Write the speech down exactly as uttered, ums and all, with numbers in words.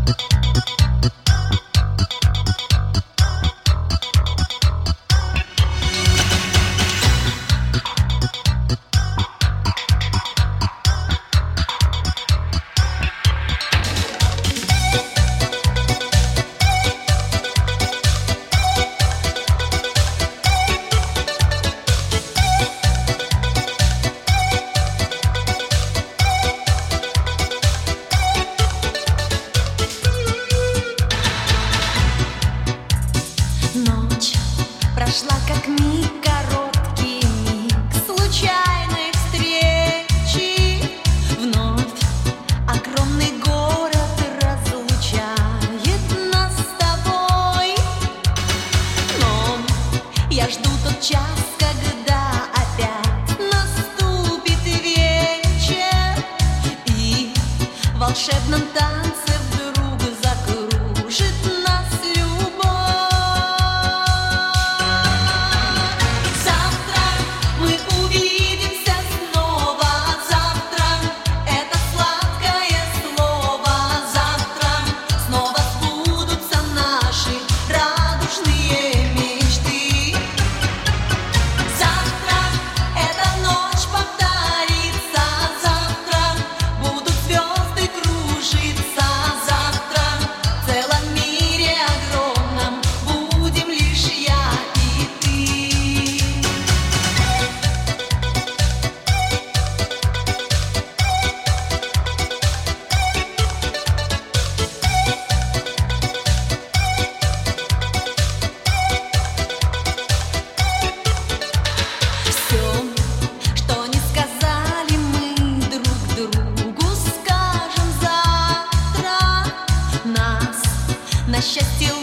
Ночь прошла как миг, короткий миг случайной встречи. Вновь огромный город разлучает нас с тобой. Но я жду тот час, когда опять наступит вечер, и в волшебном танце вдруг закружит нас любовь. Завтра мы увидимся снова, завтра это сладкое слово, завтра снова сбудутся наши радужные мечты. Завтра эта ночь повторится, завтра будут звезды кружиться, завтра в целом мире огромном будем лишь я и ты. Все, что не сказали мы друг другу, скажем завтра. Нас на счастье